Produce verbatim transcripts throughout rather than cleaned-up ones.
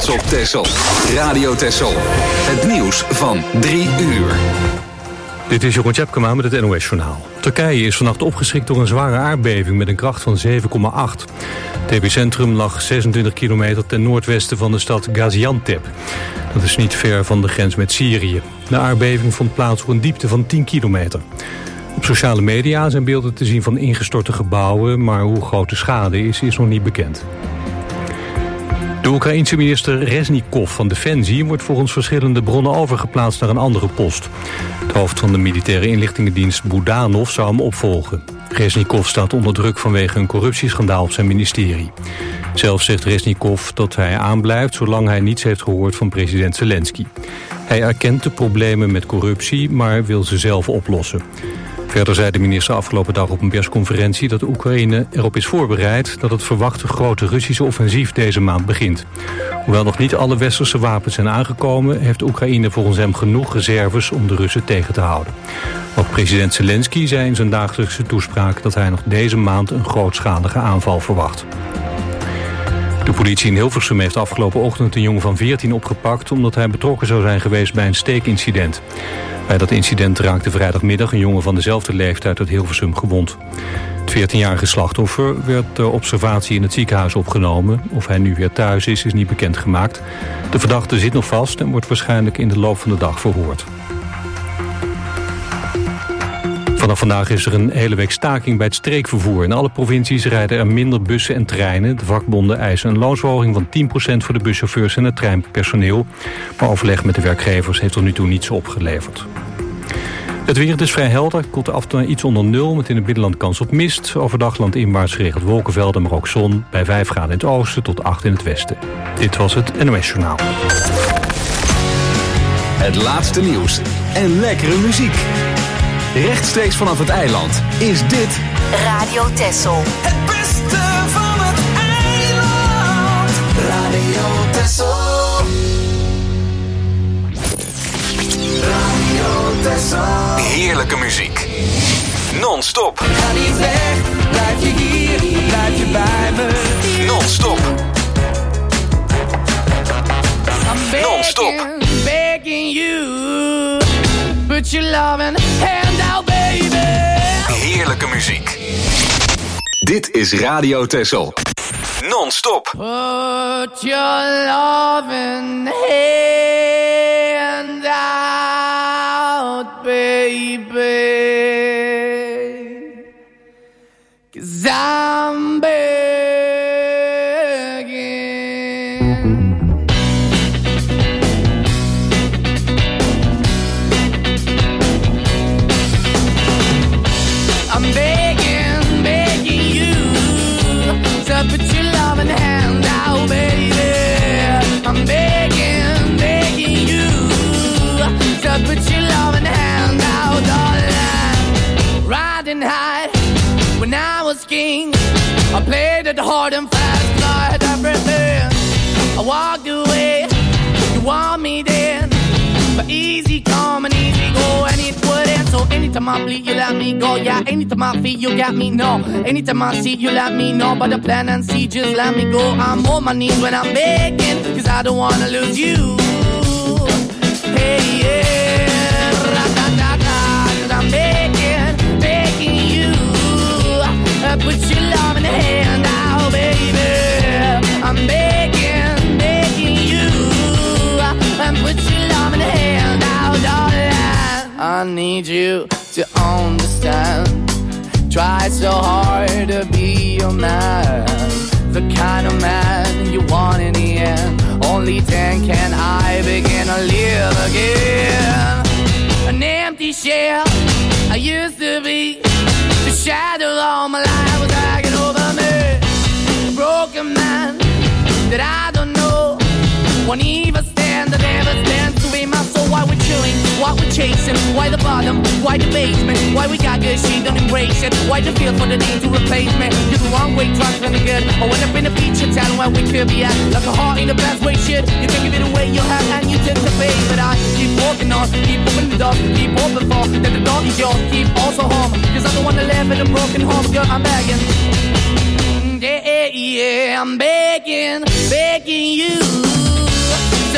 trots op Texel. Radio Texel. Het nieuws van drie uur. Dit is Jeroen Tjepkema met het N O S-journaal. Turkije is vannacht opgeschrikt door een zware aardbeving met een kracht van zeven komma acht. Het epicentrum lag zesentwintig kilometer ten noordwesten van de stad Gaziantep. Dat is niet ver van de grens met Syrië. De aardbeving vond plaats op een diepte van tien kilometer. Op sociale media zijn beelden te zien van ingestorte gebouwen, maar hoe groot de schade is, is nog niet bekend. De Oekraïense minister Reznikov van Defensie wordt volgens verschillende bronnen overgeplaatst naar een andere post. Het hoofd van de militaire inlichtingendienst Budanov zou hem opvolgen. Reznikov staat onder druk vanwege een corruptieschandaal op zijn ministerie. Zelf zegt Reznikov dat hij aanblijft zolang hij niets heeft gehoord van president Zelensky. Hij erkent de problemen met corruptie, maar wil ze zelf oplossen. Verder zei de minister afgelopen dag op een persconferentie dat de Oekraïne erop is voorbereid dat het verwachte grote Russische offensief deze maand begint. Hoewel nog niet alle westerse wapens zijn aangekomen, heeft Oekraïne volgens hem genoeg reserves om de Russen tegen te houden. Ook president Zelensky zei in zijn dagelijkse toespraak dat hij nog deze maand een grootschalige aanval verwacht. De politie in Hilversum heeft afgelopen ochtend een jongen van veertien opgepakt omdat hij betrokken zou zijn geweest bij een steekincident. Bij dat incident raakte vrijdagmiddag een jongen van dezelfde leeftijd uit Hilversum gewond. Het veertienjarige slachtoffer werd ter observatie in het ziekenhuis opgenomen. Of hij nu weer thuis is, is niet bekendgemaakt. De verdachte zit nog vast en wordt waarschijnlijk in de loop van de dag verhoord. Vanaf vandaag is er een hele week staking bij het streekvervoer. In alle provincies rijden er minder bussen en treinen. De vakbonden eisen een loonsverhoging van tien procent voor de buschauffeurs en het treinpersoneel. Maar overleg met de werkgevers heeft tot nu toe niets opgeleverd. Het weer, het is vrij helder, komt af en toe iets onder nul, met in het binnenland kans op mist. Overdag landinwaarts geregeld wolkenvelden, maar ook zon. Bij vijf graden in het oosten tot acht in het westen. Dit was het N O S-journaal. Het laatste nieuws en lekkere muziek. Rechtstreeks vanaf het eiland is dit Radio Texel. Het beste van het eiland. Radio Texel. Radio Texel. heerlijke muziek. Non-stop. Ga niet weg, blijf je hier, blijf je bij me. Non-stop. I'm Non-stop. begging, begging you. Put your loving hand out, baby. Heerlijke muziek. Dit is Radio Texel. Non-stop. Put your loving hand out, baby. 'Cause I'm begging. I'm begging, begging you to put your loving hand out, baby. I'm begging, begging you to put your loving hand out, darling. Riding high when I was king, I played it hard and fast, tried everything. I walked away, you want me then, but easy come and easy go, and it wouldn't. So anytime I bleed, you let me go. Yeah, anytime I feel, you got me, no. Anytime I see, you let me know. But the plan and see, just let me go. I'm on my knees when I'm begging, 'cause I don't wanna lose you. Hey, yeah, ra-da-da-da, 'cause I'm begging, begging you. Uh, put your love in the hand out, baby. I'm begging, begging you. Uh, put your love in the hand out, darling. I need you to understand. Try so hard to be your man, the kind of man you want in the end. Only then can I begin to live again. An empty shell I used to be. The shadow all my life was hanging over me. A broken man that I don't know won't even stand, that never stands to be my soul. Why we're chilling, why we're chasing, why the bottom, why the basement, why we got good, she don't embrace it, why the feel for the need to replace me. You're the wrong way, trying to be good. I went up in the feature town where we could be at, like a heart in the best way, shit. You can give it away, you have, and you tend to pay. But I keep walking on, keep moving the door, keep open for, that the dog is yours, keep also home. 'Cause I don't wanna live in a broken home, girl, I'm begging. Yeah, yeah, I'm begging, begging you.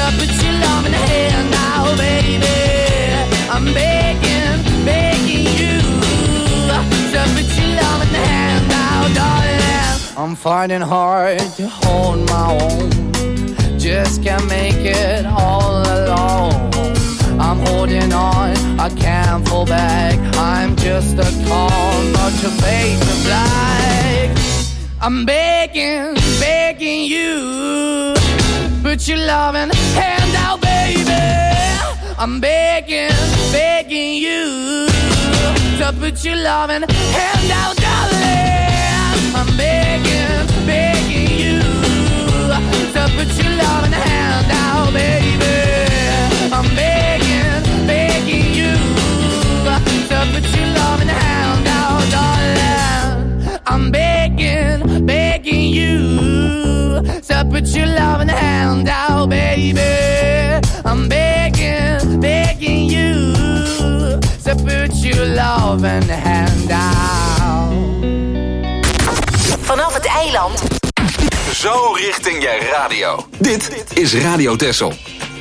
put your loving hand out, baby. I'm begging, begging you. So put your loving hand out, darling. I'm finding hard to hold my own. Just can't make it all alone. I'm holding on, I can't fall back. I'm just a call, not your face of black. I'm begging, begging you. Put your loving hand out, baby. I'm begging, begging you. So put your loving hand out, darling. I'm begging, begging you. So put your loving hand out, baby. I'm begging, begging you. So put your loving hand out, darling. I'm begging, begging you. So put your loving hand out, baby. I'm begging, begging you. So put your loving hand out. Vanaf het eiland. Zo richting je radio. Dit is Radio Texel.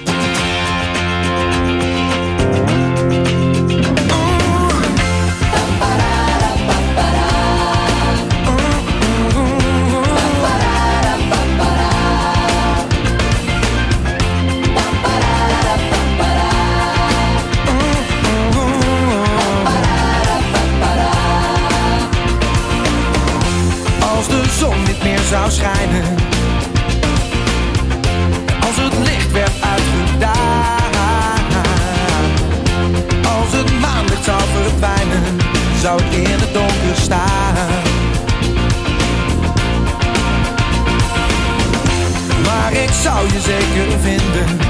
Zou schijnen als het licht werd uitgedaan, als het maanlicht zou verdwijnen, zou ik in het donker staan. Maar ik zou je zeker vinden,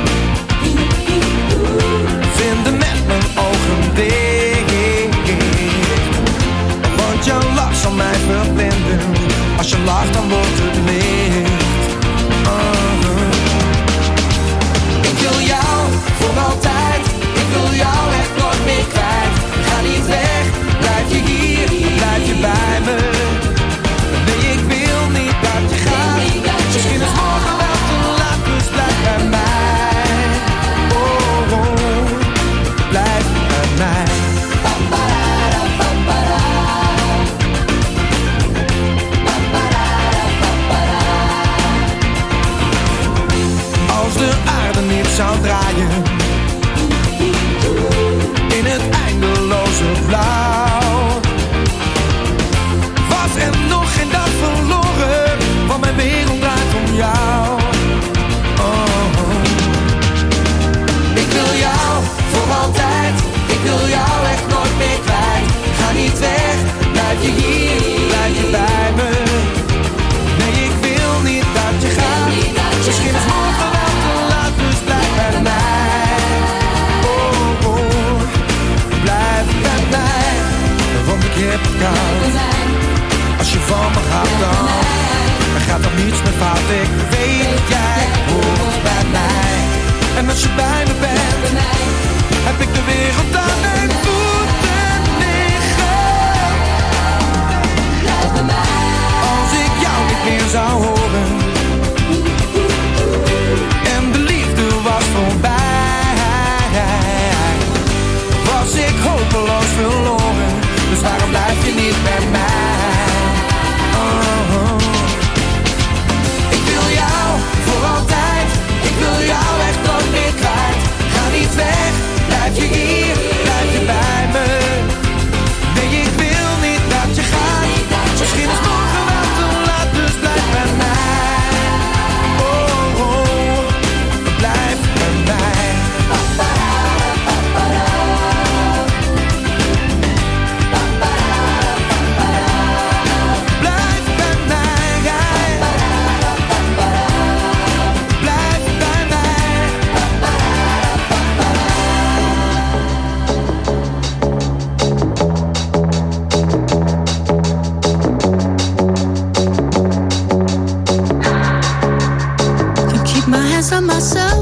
vinden met mijn ogen dicht, want jouw lach zal mij verblinden. Als je lacht, dan wordt het licht. Uh-huh. Ik wil jou voor altijd. Ik wil jou echt nooit meer kwijt. Ga niet weg, blijf je hier, blijf je bij me. Nee, ik wil niet dat je gaat. Misschien is morgen wel te laat, dus blijf bij mij. Oh, oh, blijf bij mij. Zou draaien in het eindeloze blauw, was er nog geen dag verloren, want mijn wereld draait om jou. Oh. Ik wil jou voor altijd, ik wil jou echt nooit meer kwijt. Ga niet weg, blijf je hier, blijf je bij me. Nee, ik wil niet dat je gaat. Misschien is morgen wel te laat, dus blijf bij mij. Oh, oh, blijf bij mij. Want ik heb het koud. Als je van me gaat dan, dan gaat er niets meer fout. Ik weet dat jij hoort bij mij. En als je bij me bent, heb ik de wereld aan mijn voeten liggen. Blijf bij mij. Als ik jou niet meer zou horen en de liefde was voorbij, was ik hopeloos verloren. Dus waarom blijf je niet bij mij? Oh. Ik wil jou voor altijd. Ik wil jou echt nooit meer kwijt. Ga niet weg, blijf je hier, blijf je bij me. Nee, ik wil niet dat je gaat. Misschien is morgen wel te laat, dus blijf bij mij. Oh, oh, blijf bij mij. Blijf bij mij. Blijf bij mij. Can keep my hands on myself.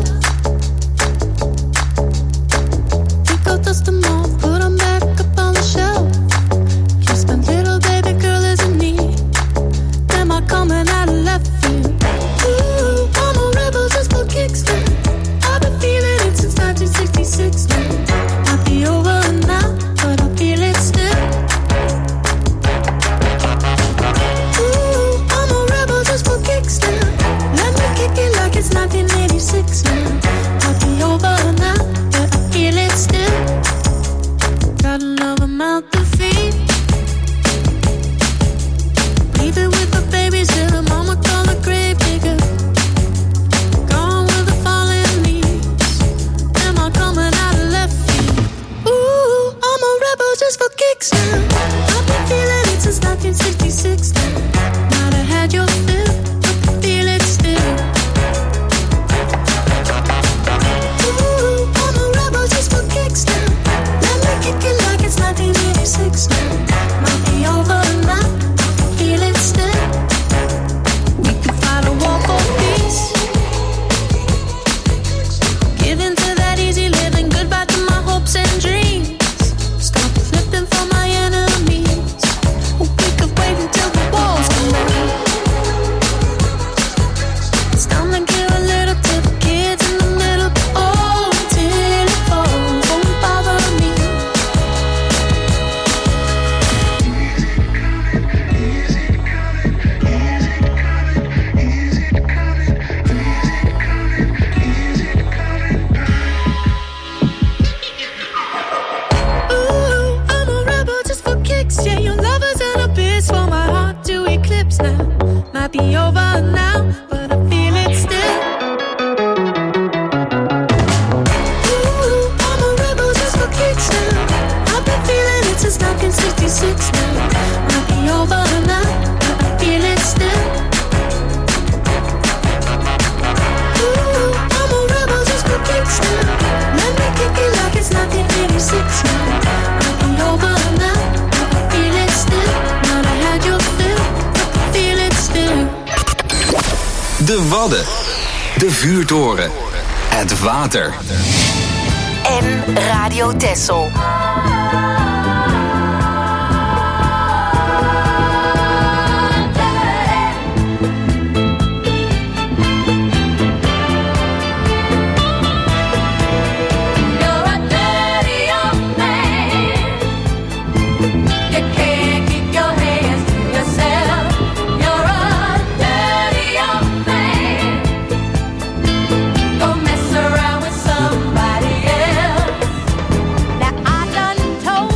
Think I'll dust them off, put them back up on the shelf. Just my little baby girl isn't me. Am I coming out of left field? Ooh, I'm a rebel just for kicks. I be over now, but I feel it still. Ooh, I'm a rebel just for kicks now. I've been feeling it since nineteen sixty-six now. Might be over now, but I feel it still. Ooh, I'm a rebel just for kicks now. Let me kick it like it's nineteen eighty-six now. Might be over now, but I feel it still. Not I had your fill, but I feel it still. De Wadden. De Vuurtoren. Het water. En Radio Texel. Somebody else. Now I done told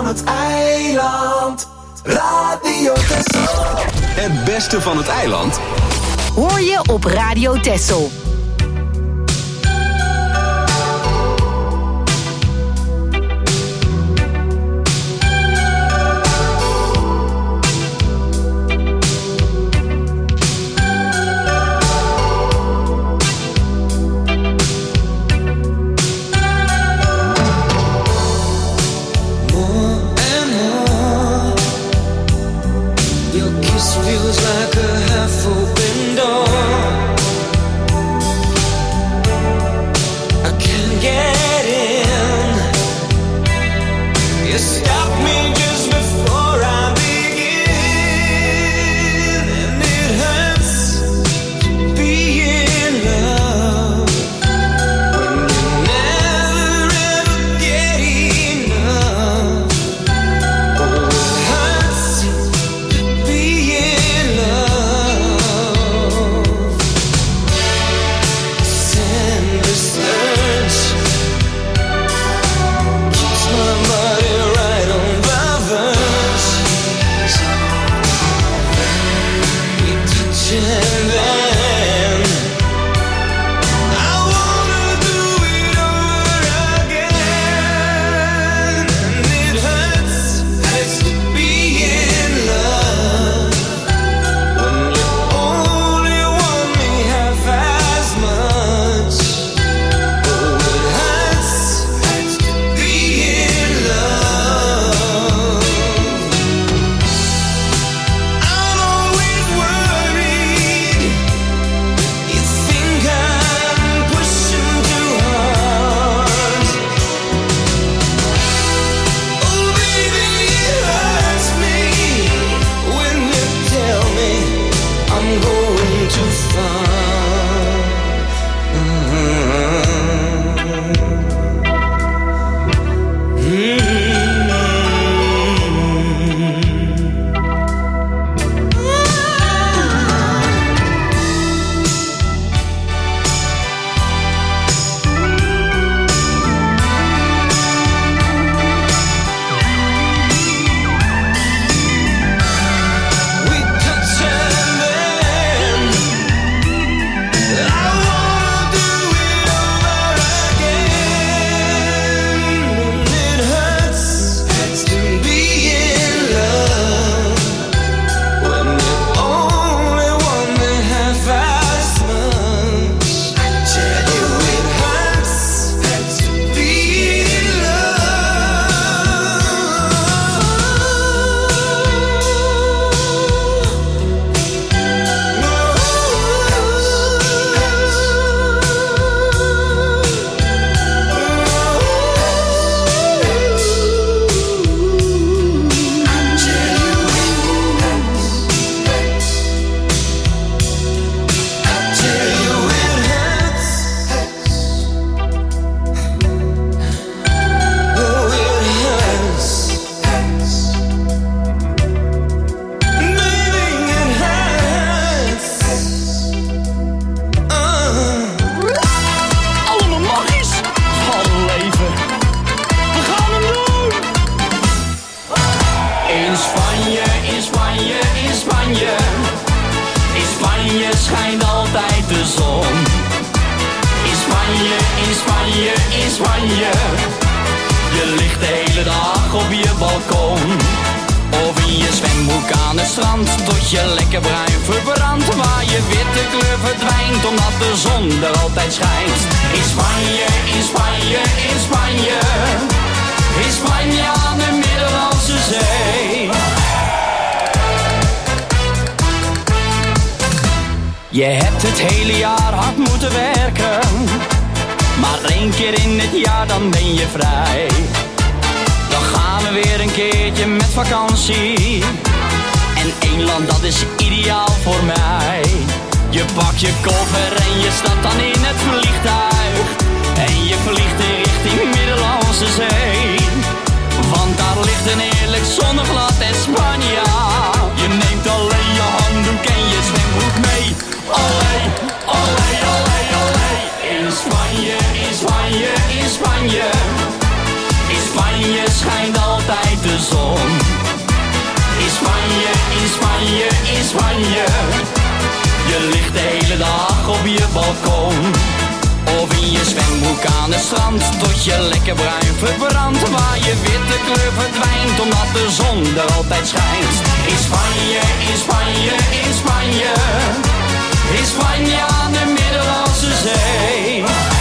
het eiland. Radio Texel. Het beste van het eiland Hoor je op Radio Texel. Feels like a half-open door. I can't get in. You stop me just before I begin, and it hurts to be in love when you never ever get enough. Oh, it hurts to be in love. Send the surge keeps my body right on the verge. We touch and then I wanna do it over again, and it hurts, hurts to be in love when you only want me half as much. Oh, it hurts, hurts to be in love. I'm always worried. You think I'm pushing too hard. Oh, baby, it hurts me when you tell me I'm going too far. We touch and then I wanna do it over again, and it hurts, hurts to be in love when you only want me half as much. I tell you it hurts, hurts to be in Allemaal magisch. Van leven. We gaan hem doen. In Spanje, in Spanje, in Spanje. In Spanje schijnt altijd de zon. In Spanje, in Spanje, in Spanje. Je ligt de hele dag op je balkon. Of in je zwembroek aan het strand, tot je lekker bruin verbrandt. Waar je witte kleur verdwijnt, omdat de zon er altijd schijnt. In Spanje, in Spanje, in Spanje. In Spanje aan de Middellandse Zee. Je hebt het hele jaar hard moeten werken, maar één keer in het jaar dan ben je vrij. Dan gaan we weer een keertje met vakantie. En één land dat is ideaal voor mij. Je pakt je koffer en je stapt dan in het vliegtuig. En je vliegt in richting Middellandse Zee. Want daar ligt een heerlijk zonneglad Spanje. Je neemt alleen je handdoek en je zwembroek mee. Olé, olé, olé, olé. In Spanje, in Spanje, in Spanje. In Spanje schijnt altijd de balkon. Of in je zwembroek aan het strand, tot je lekker bruin verbrandt. Waar je witte kleur verdwijnt, omdat de zon er altijd schijnt. In Spanje, in Spanje, in Spanje. In Spanje aan de Middellandse Zee.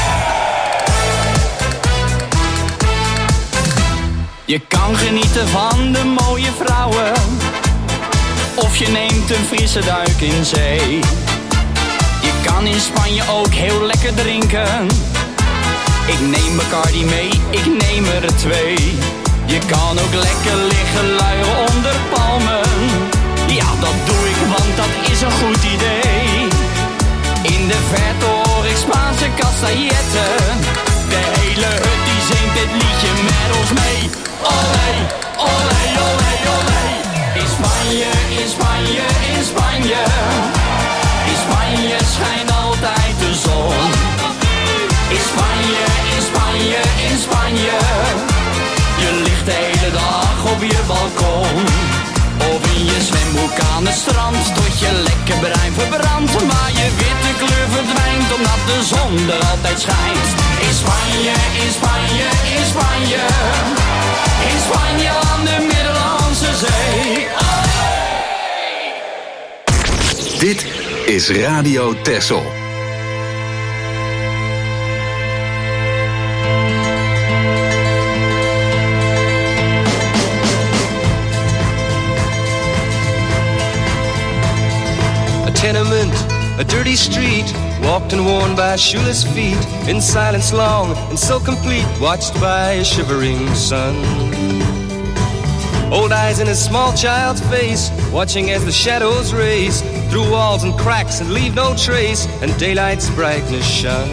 Je kan genieten van de mooie vrouwen. Of je neemt een frisse duik in zee. Je kan in Spanje ook heel lekker drinken. Ik neem Bacardi mee, ik neem er twee. Je kan ook lekker liggen luieren onder palmen. Ja, dat doe ik, want dat is een goed idee. In de verte hoor ik Spaanse castailletten. De hele hut die zingt dit liedje met ons mee. Olé, olé, olé, olé. In Spanje, in Spanje, in Spanje. In Spanje schijnt altijd de zon. In Spanje, in Spanje, in Spanje. Je ligt de hele dag op je balkon. Of in je zwembroek aan het strand, tot je lekker bruin verbrandt. Maar je witte kleur verdwijnt, omdat de zon er altijd schijnt. In Spanje, in Spanje, in Spanje. In Spanje aan de Middellandse Zee. Dit is Radio Texel. A tenement, a dirty street, walked and worn by shoeless feet, in silence long and so complete, watched by a shivering sun. Old eyes in a small child's face, watching as the shadows race through walls and cracks and leave no trace, and daylight's brightness shine.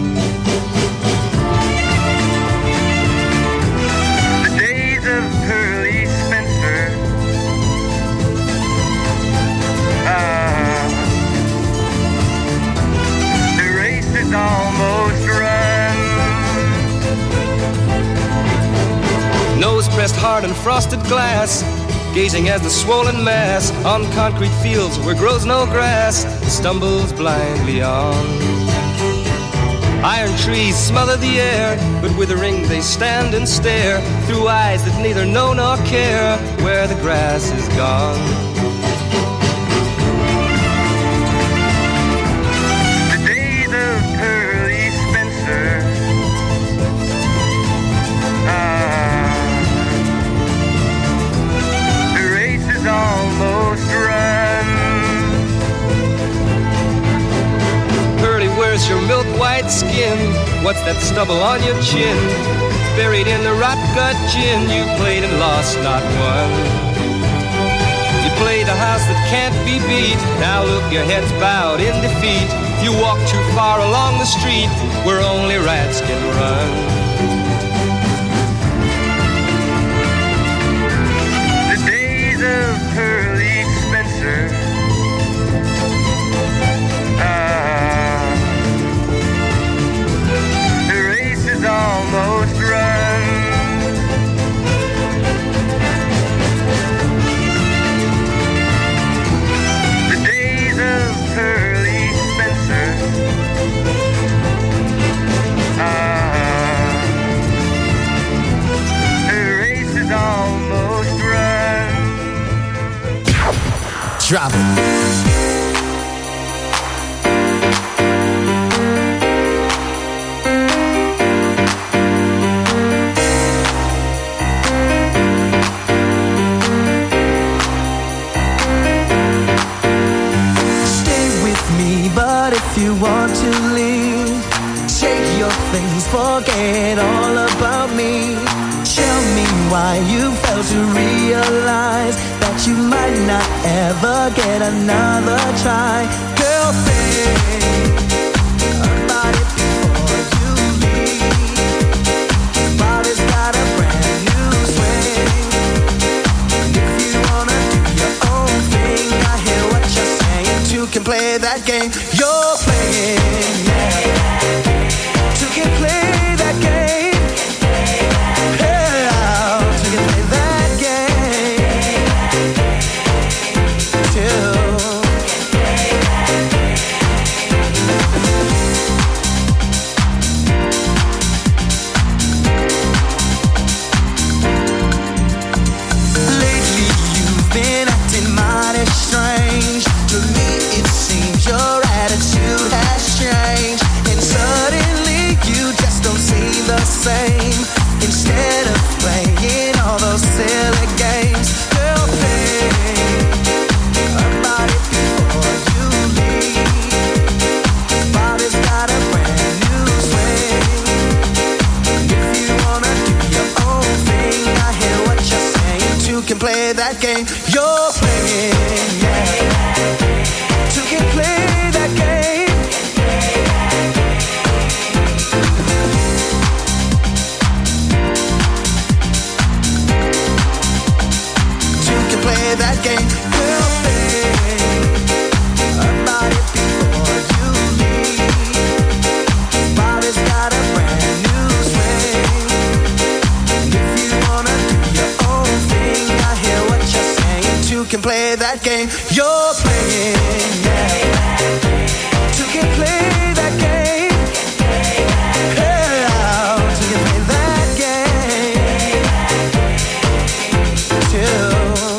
The days of Pearly Spencer, ah, the race is almost run. Nose pressed hard on frosted glass, gazing as the swollen mass on concrete fields where grows no grass stumbles blindly on. Iron trees smother the air, but withering they stand and stare through eyes that neither know nor care where the grass is gone. The days of Pearly Spencer, ah, almost run. Pearly, where's your milk white skin? What's that stubble on your chin? It's buried in the rot gut gin. You played and lost, not won. You played a house that can't be beat. Now look, your head's bowed in defeat. You walk too far along the street where only rats can run. Of Pearly Spencer, ah, the race is almost run. The days of Pearly Spencer, ah, the race is almost run. Drop it. Stay with me, but if you want to leave, take your things, forget all about me. Tell me why you failed to realize that you might not ever get another try. Girl, think about it before you leave. Your body's got a brand new swing. If you wanna do your own thing, I hear what you're saying. Two can play that game you're playing. Two can play that game. that game you're playing, yeah. Two can play that game. Two can play that game you're playing. About it before you leave. Bobby's got a brand new swing. If you wanna do your own thing, I hear what you're saying. Two can play that game you're playing, yeah. Two can play that game. Yeah, two can play that game. Two.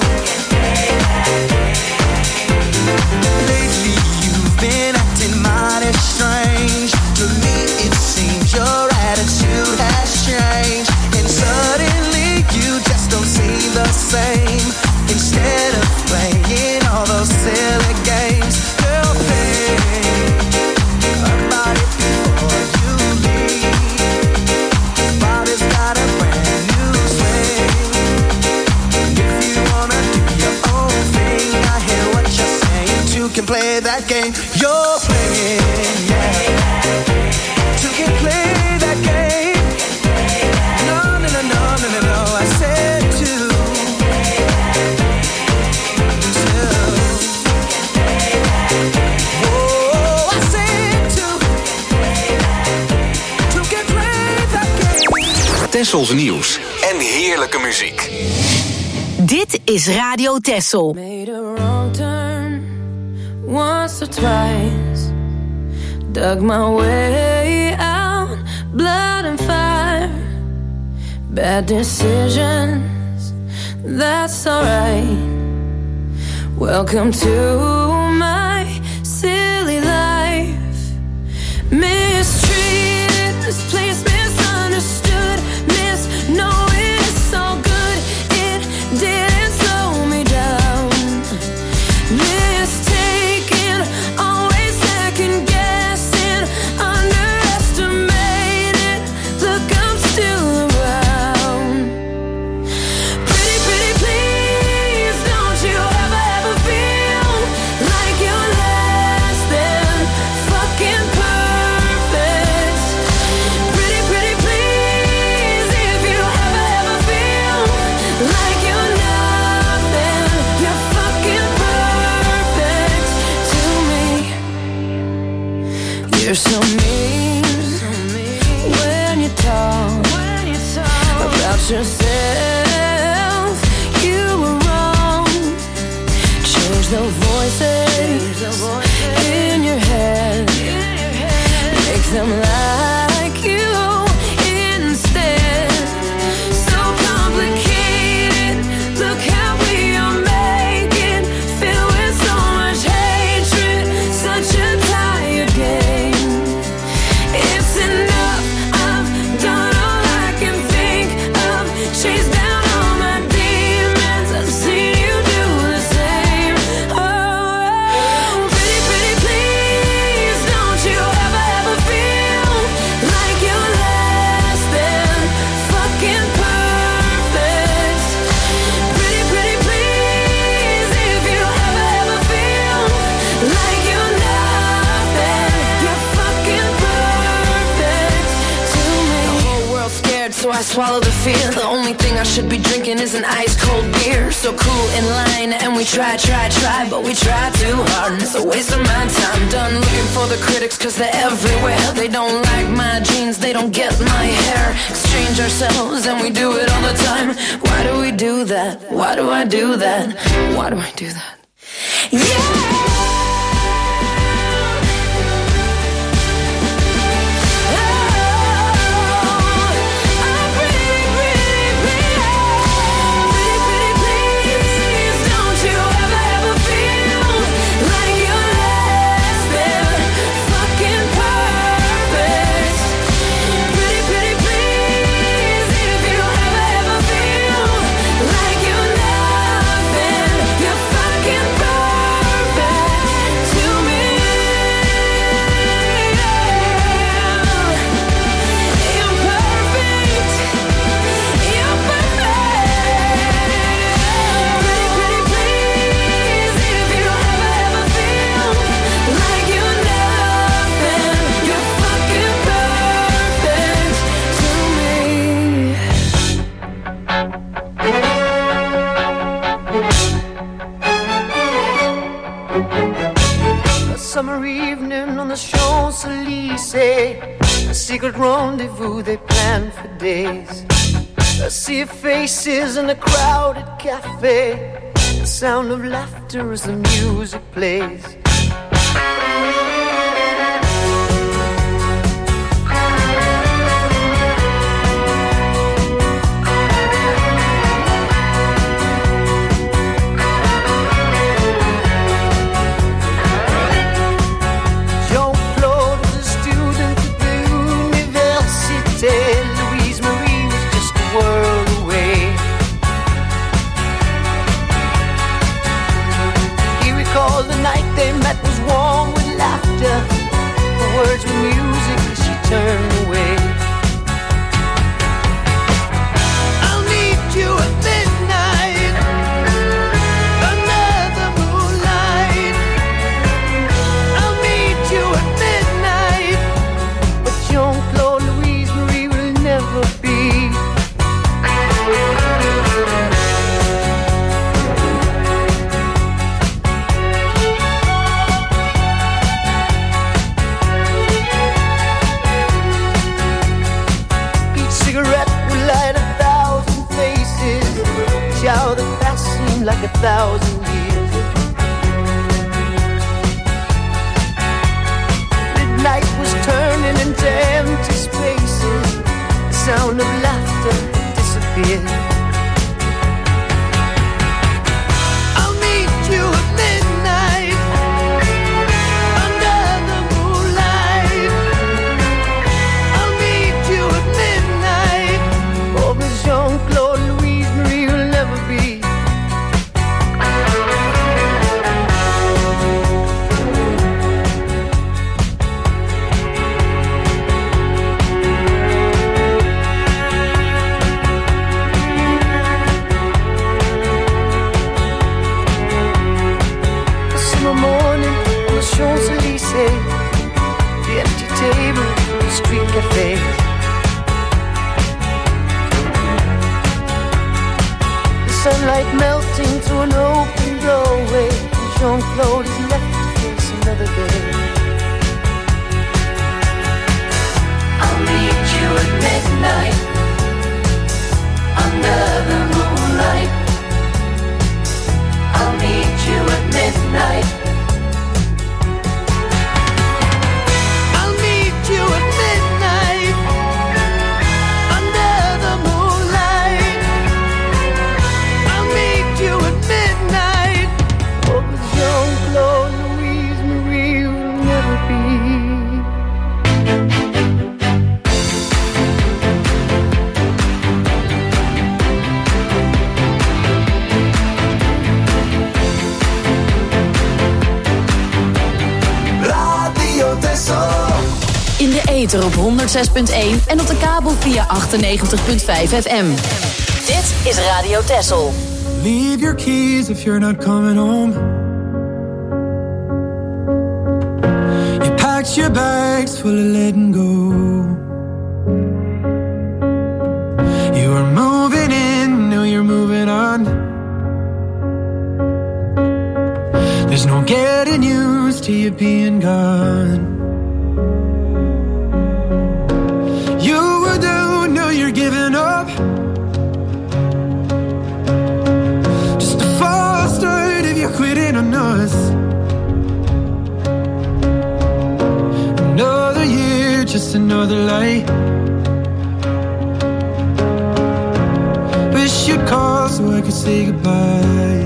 Lately you've been acting mighty strange. To me it seems your attitude has changed, and suddenly you just don't seem the same. Instead of playing all those silly games, girl, think about it before you leave. Bobby's got a brand new swing. If you wanna do your own thing, I hear what you're saying. Two can play that game you're playing, yeah. Two can play that game. No, no, no, no, no, no, no. I said two. Tessels nieuws en heerlijke muziek. Dit is Radio Tessel. Made a wrong turn once or twice. Dug my way out, blood and fire. Bad decisions, that's alright. Welcome to my silly life. Mistreated, misplaced, misunderstood. Miss, no, it's all good. It didn't slow me down. Mistaken, always second guessing, underestimated. Look, I'm still around. Pretty, pretty, please, don't you ever, ever feel like you're less than fucking perfect. Pretty, pretty, please, if you ever, ever feel like you're nothing, you're fucking perfect to me. You're so mean when you talk about yourself. You were wrong. Change the voices in your head. Make them like you instead. So complicated. Look how we are making. Filled with so much hatred. Such a tired game. It's enough. I've done all I can think of. Chased down all my demons. I've seen you do the same. Oh, pretty, pretty, please, don't you ever, ever feel like you're less than fucking perfect. Pretty, pretty, please, if you ever, ever feel like you're nothing, you're fucking perfect to me. The whole world's scared, so I swallow the fear. The only thing I should be drinking is an ice cold beer. So cool in line, and we try, try, try, but we try too hard, and it's a waste of my time. Done looking for the critics, cause they're everywhere. They don't like my jeans, they don't get my hair. Exchange ourselves, and we do it all the time. Why do we do that? Why do I do that? Why do I do that? Yeah! Like you're nothing, you're fucking perfect. summer evening on the Champs-Élysées, a secret rendezvous they planned for days. A sea of faces in a crowded cafe, the sound of laughter as the music plays. Words were music as she turned away. I'll meet you at midnight under the moonlight. I'll meet you at midnight, but Jean-Claude Louise Marie will never be. How the past seemed like a thousand years. Midnight was turning into empty spaces. The sound of laughter disappeared. I'll meet you at midnight under the moonlight. I'll meet you at midnight. Oh, Miss Jean-Claude Louise Marie will never be. A summer morning on the Champs-Élysées, the empty table, the street cafes. Sunlight melting through an open doorway, and Jean-Claude is left to face another day. I'll meet you at midnight under the moonlight. I'll meet you at midnight. I'll meet you at midnight under the moonlight. You at midnight. Oh, but Jean-Claude Louise Marie will never be. Radio Texel. In de ether op honderd zes punt één en op de kabel via achtennegentig punt vijf F M. Dit is Radio Texel. Leave your keys if you're not coming home. You packed your bags full of letting go. You were moving in, now you're moving on. There's no getting used to you being gone. You were down, now you're giving up. You're quitting on us. Another year, just another light. Wish you'd call so I could say goodbye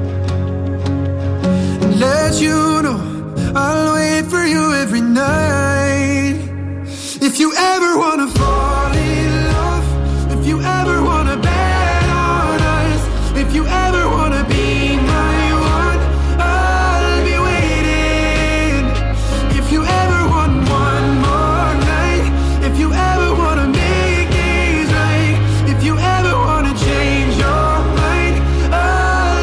and let you know I'll wait for you every night. If you ever wanna fall in love, if you ever wanna bet on us, if you ever wanna be my If you ever wanna change your mind, I'll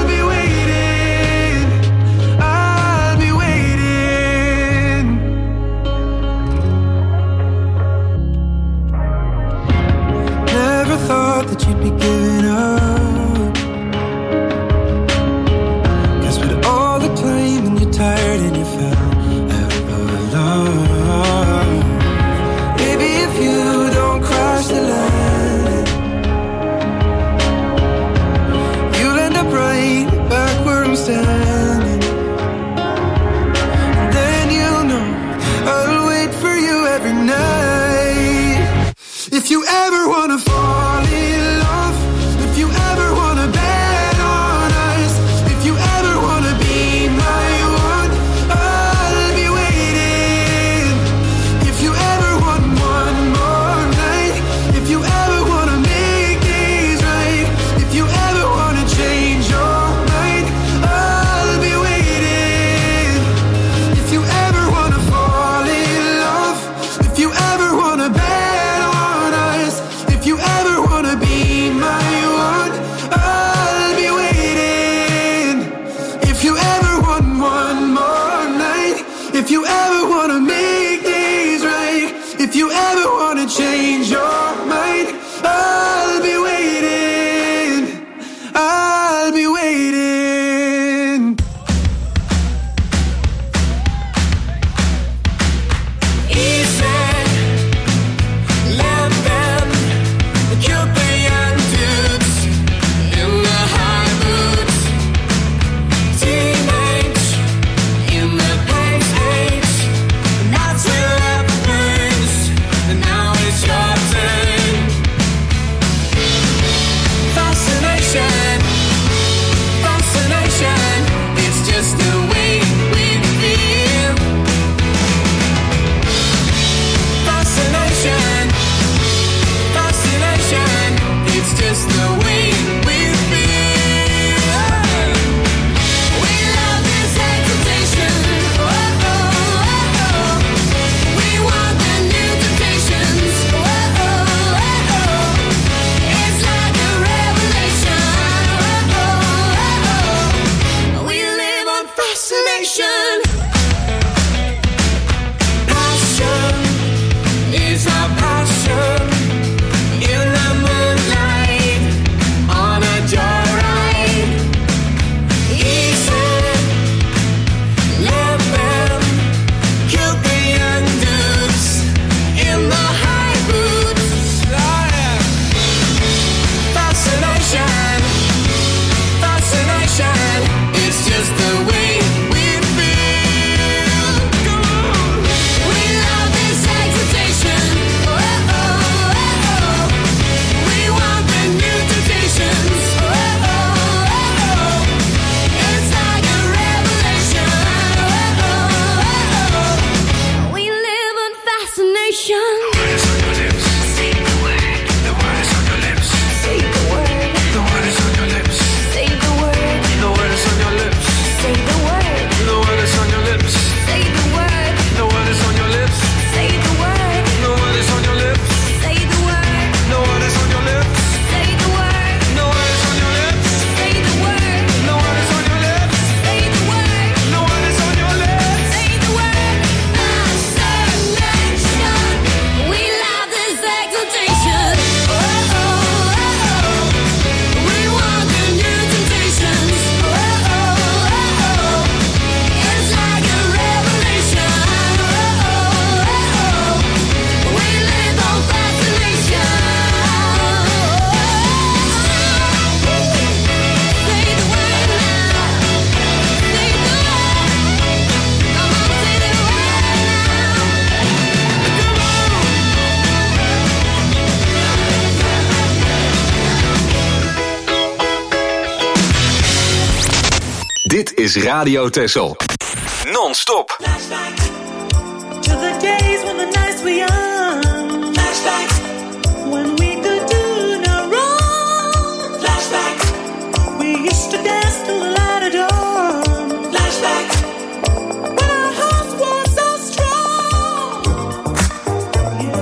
Dit is Radio Texel. Non-stop. Flashback to the days when the nights were young. Flashback when we could do no wrong. Flashback we used to dance till the light of dawn. Flashback when our hearts were so strong. Yeah.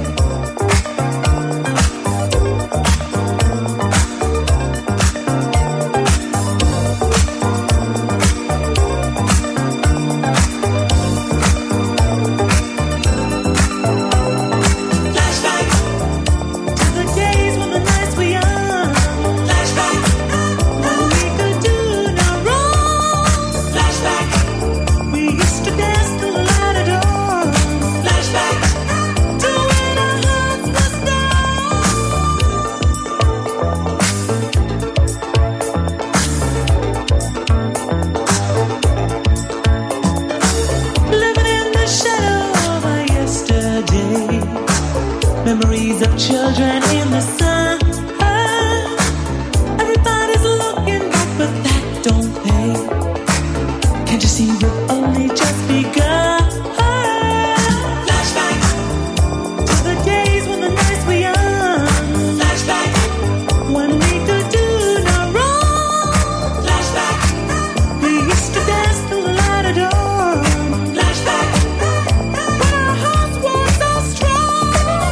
Memories of children in the sun. Everybody's looking back, but that don't pay. Can't you see we've only just begun? Flashback to the days when the nights were young. Flashback when we could do no wrong. Flashback we used to dance till the light of dawn. Flashback when our hearts were so strong.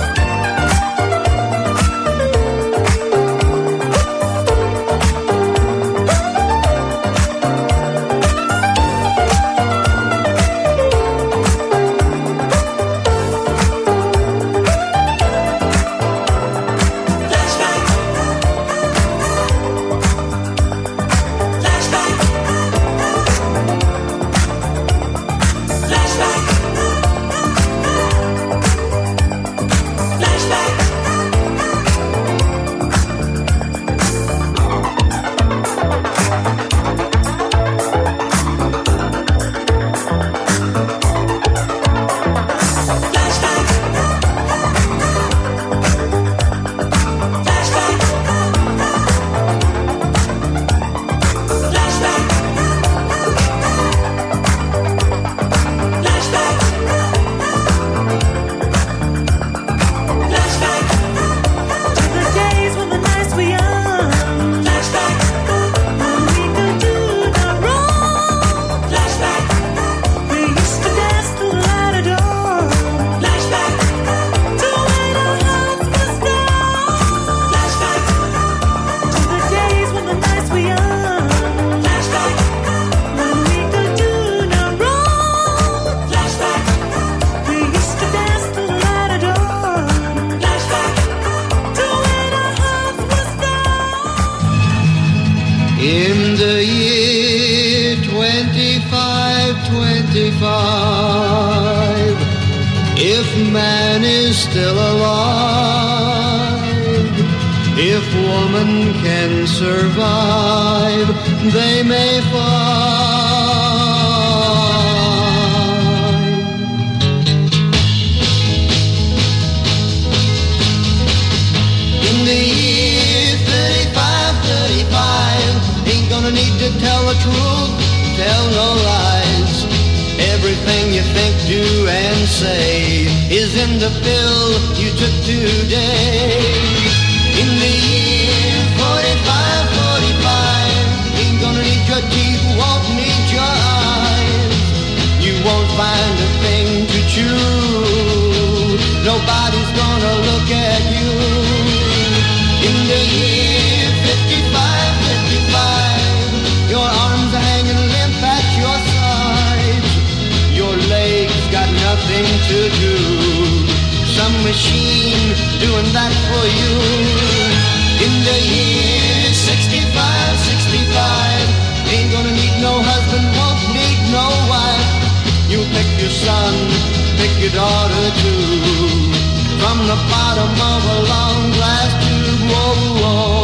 In the year twenty-five twenty-five, if man is still alive, if woman can survive, they may find. In the year thirty-five thirty-five, ain't gonna need to tell the truth, tell no lies. Everything you think, do, and say is in the pill you took today. In the year forty-five forty-five, ain't gonna need your teeth, won't need your eyes. You won't find a thing to chew, nobody's gonna look at you. In the year fifty-five fifty-five, your arms are hanging limp at your sides. Your legs got nothing to do, some machine doing that for you. In the year sixty-five sixty-five, ain't gonna need no husband, won't need no wife. You pick your son, pick your daughter too, from the bottom of a long glass tube. Whoa, whoa.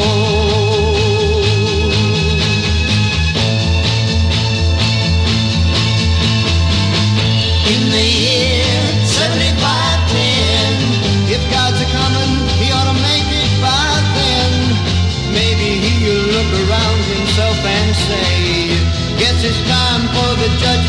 In the year seventy-five ten, if God's a-comin', he ought to make it by then. Maybe he'll look around himself and say,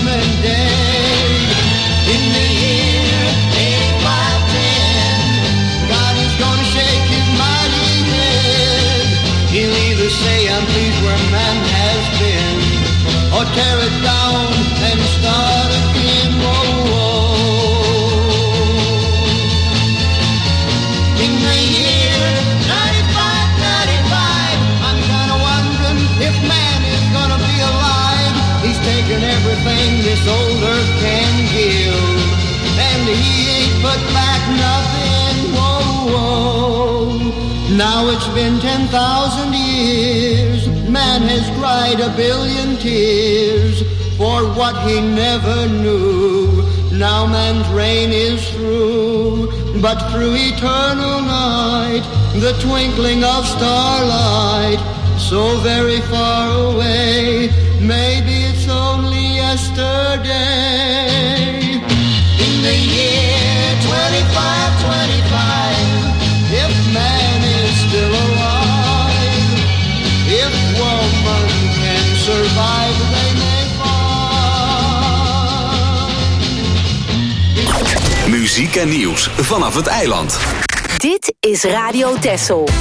judgment day. In the year eighty-five ten, God is gonna shake his mighty head. He'll either say I'm pleased where man has been, or tear it down and start again. Whoa, whoa. In the year ninety-five ninety-five, I'm kinda wondering if man is gonna be alive. He's taken everything this old earth can give, and he ain't put back nothing. Whoa, whoa. Now it's been ten thousand years. Man has cried a billion tears for what he never knew. Now man's reign is through, but through eternal night, the twinkling of starlight, so very far away, maybe it's only yesterday. In the year twenty-five twenty-five, if man is still alive, if woman can survive, they may find. Muziek en nieuws vanaf het eiland. Dit is Radio Texel.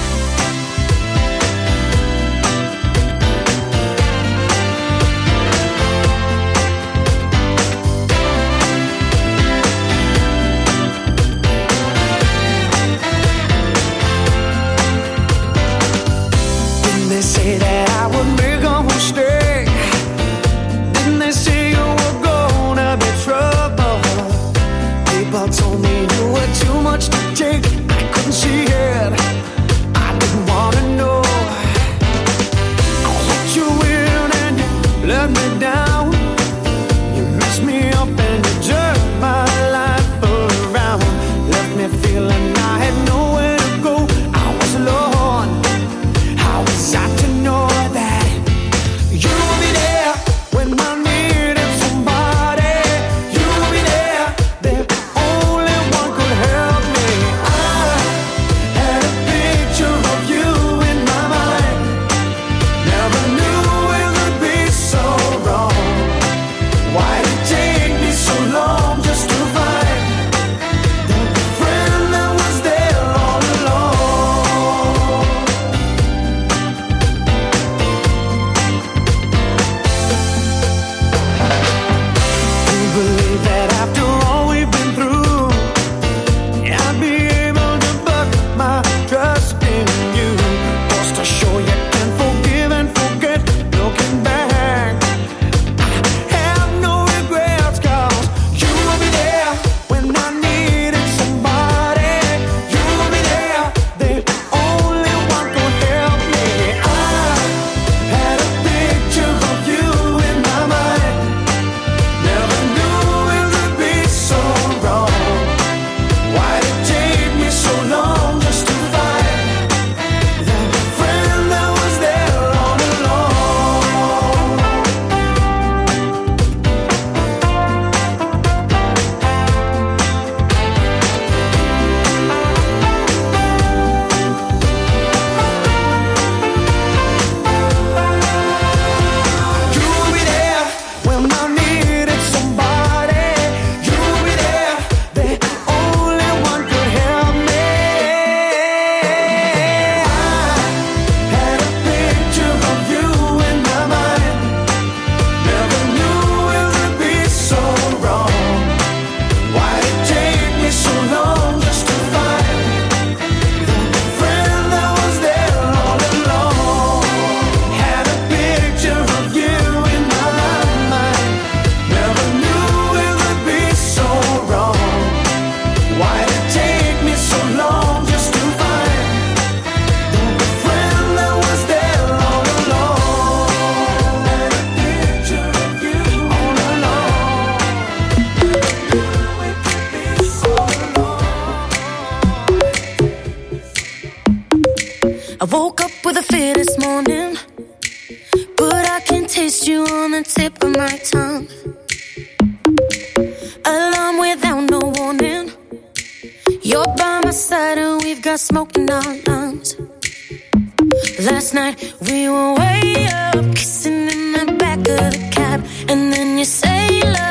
They say that I would make a mistake. Didn't they say you were gonna be trouble? People told me you were too much to take. I couldn't see it. I didn't wanna know. I let you in and you let me down. You messed me up and you turned my life around. Left me feeling I had nowhere to go. I was alone. How was I to know that you will be there when I needed somebody? You will be there, the only one could help me. I had a picture of you in my mind. Never knew it would be so wrong. Why did it take me so long just to find the friend that was there all along? Believe that after all we've been through, I'd be able to put my trust in you. Just to show you can forgive and forget. Looking back, I have no regrets, 'cause you will be there when I needed somebody. You will be there, the only one could help me. I had a picture of you in my mind. Never knew it would be so wrong. Why did it take me so long just to find that friend that was there all along? You will be there when I needed somebody. You will be there, the only one could help me. I had a picture of you in my mind. Never knew it would be so wrong. Why did it take me so long just to find the friend that was there all along? Had a picture of you in my mind. Never knew it would be so wrong. Why did it take me so long just to find the friend that was there all along? Had a picture of you all along. I woke up with a fear this morning, but I can taste you on the tip of my tongue. Alarm without no warning. You're by my side and we've got smoke in our lungs. Last night we were way up, kissing in the back of the cab, and then you say love.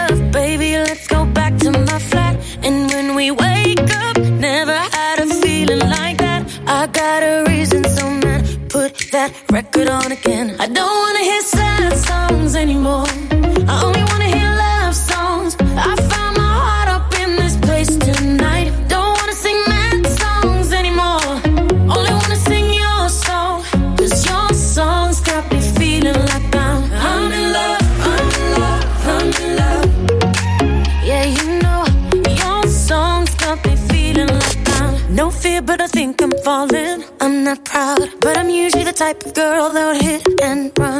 record on again. I don't wanna hear sad songs anymore. I only wanna hear love songs. I found my heart up in this place tonight. Don't wanna sing mad songs anymore. Only wanna sing your song. 'Cause your songs got me feeling like I'm I'm in love, I'm in love, I'm in love. Yeah, you know, your songs got me feeling like I'm no fear, but I think I'm falling. I'm not proud, but I'm usually the type of girl that would hit and run.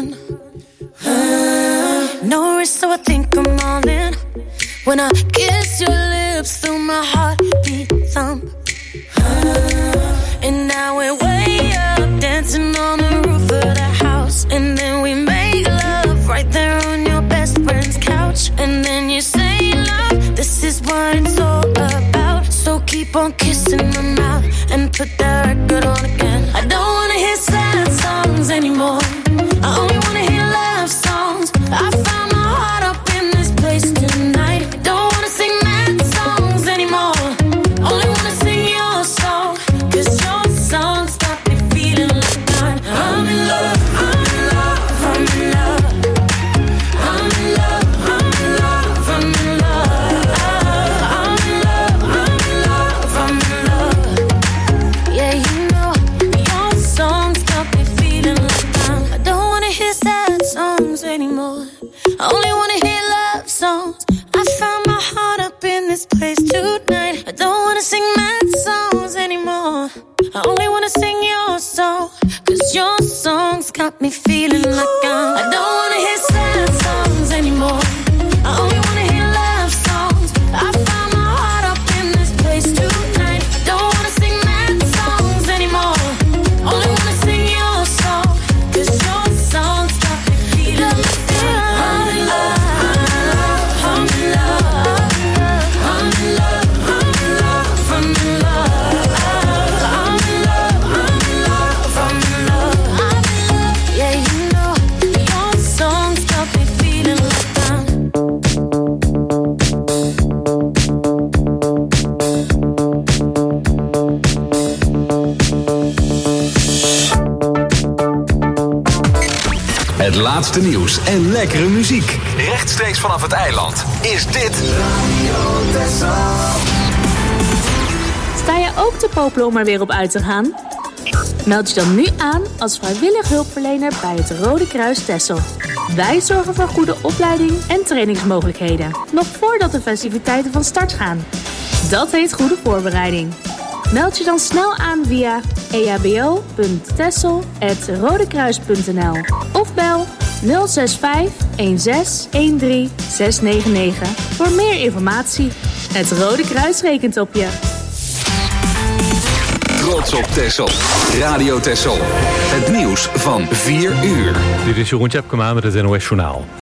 Uh, no risk, so I think I'm all in. When I kiss your lips through my heartbeat thump. Uh, and now we're way up, dancing on the roof of the house. And then we make love right there on your best friend's couch. And then you say, love, this is what it's all about. So keep on kissing my mouth and put that record on again. I don't wanna hear sad songs anymore. I only wanna hear love songs. I found my heart up in this place tonight. Don't wanna sing mad songs anymore. Only wanna sing your song. 'Cause your songs got me feeling like I'm I'm in love, I'm in love, I'm in love. I'm in love, I'm in love, I'm in love. I'm in love, I'm in love, I'm in love. Yeah, you know, your songs got me feeling like I'm I don't wanna hear sad songs anymore. I only wanna hear love songs. I found my heart up in this place tonight. I don't wanna sing mad songs anymore. I only wanna sing your song. 'Cause your songs got me feeling like I'm I don't wanna hear sad songs anymore. I only wanna hear love songs. I found my heart up in this place tonight. I don't wanna sing mad songs anymore. Only wanna sing your song. 'Cause your songs got me feeling like I'm in love, I'm in love, I'm in love, I'm in love, I'm in love, I'm in love, I'm in love, I'm in love, I'm in love. Yeah, you know, your songs got me feeling like I'm Het laatste nieuws en lekkere muziek. Rechtstreeks vanaf het eiland is dit Radio Texel. Sta je ook te popelen om er weer op uit te gaan? Meld je dan nu aan als vrijwillig hulpverlener bij het Rode Kruis Texel. Wij zorgen voor goede opleiding en trainingsmogelijkheden, nog voordat de festiviteiten van start gaan. Dat heet goede voorbereiding. Meld je dan snel aan via e h b o punt texel apenstaartje rodekruis punt n l of bel nul zes vijf een zes een drie zes negen negen voor meer informatie. Het Rode Kruis rekent op je. Trots op Texel. Radio Texel. Het nieuws van vier uur. Dit is Jeroen Tjepkema met het N O S Journaal.